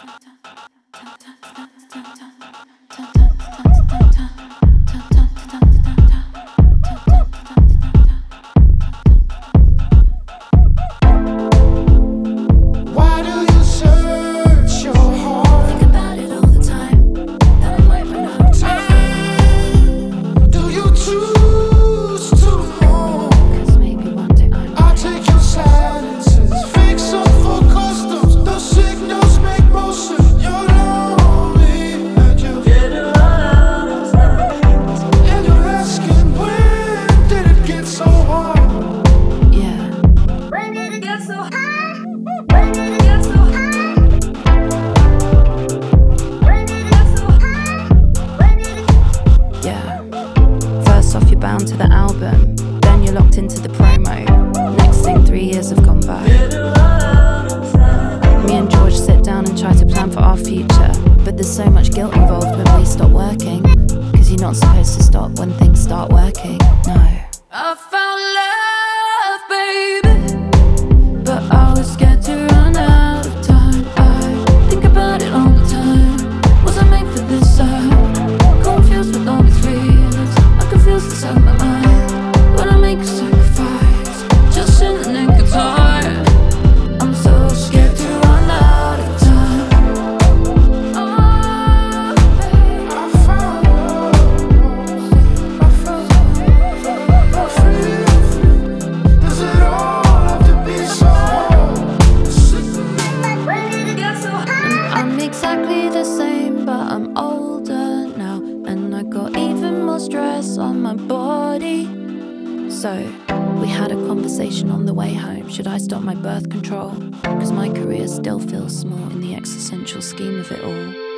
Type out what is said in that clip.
bound to the album, then you're locked into the promo. Next thing, 3 years have gone by. Me and George sit down and try to plan for our future, but there's so much guilt involved when we stop working, cause you're not supposed to stop when things start working. No. I found love, baby, but I was scared to run out of time. I think about it all the time. Was I made for this? Confused with all these feelings. I confuse inside my mind. When I make a sacrifice, just in the nick of time. I'm so scared to run out of time. Oh, baby, I found love. I found love. Does it all have to be so? And I'm exactly the same, but I'm older now, and I got even more stress on my body. So we had a conversation on the way home. Should I stop my birth control? Cause my career still feels small in the existential scheme of it all.